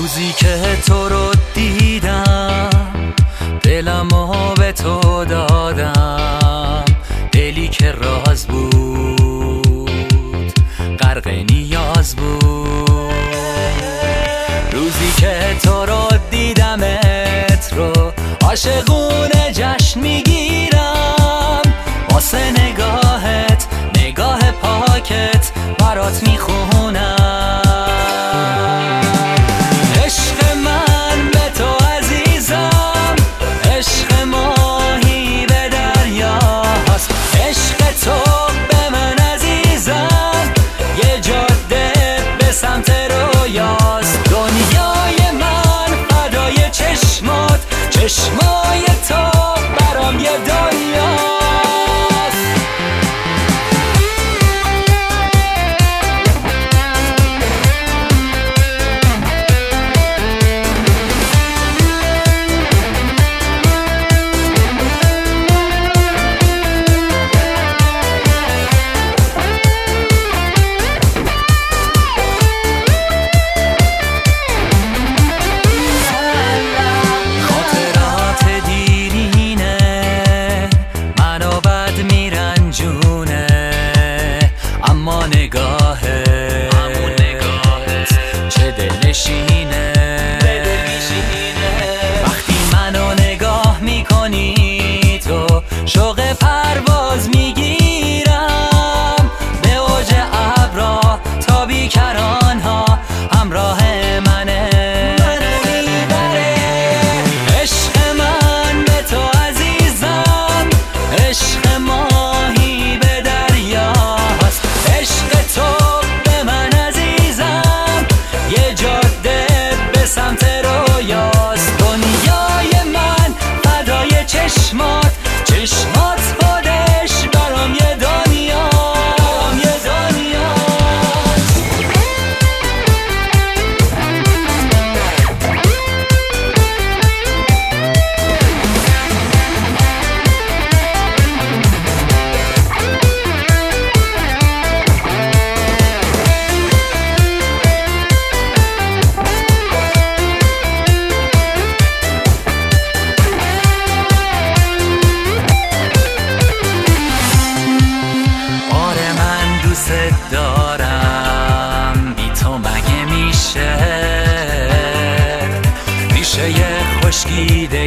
روزی که تو رو دیدم دلمو به تو دادم، دلی که راز بود غرق نیاز بود. روزی که تو رو دیدمت رو عاشقونه جشن میگیرم، واسه نگاهت نگاه پاکت برات میخونم. چشمای تو برام یه دنیاست. اما نگاهت چه دلنشینه، وقتی منو نگاه میکنی تو شوق پرواز میگیرم، به اوج ابرا تا بیکرانها همراه منه. عشق من به تو عزیزم، عشق ماهی به دریا، عشق تو به من عزیزم یه جاده به سمت رویاست. دنیای من فدای چشمات، چشمات خودش برام یه دنیا، یه دنیاست. دارم بی تو مگه میشه یه خشکی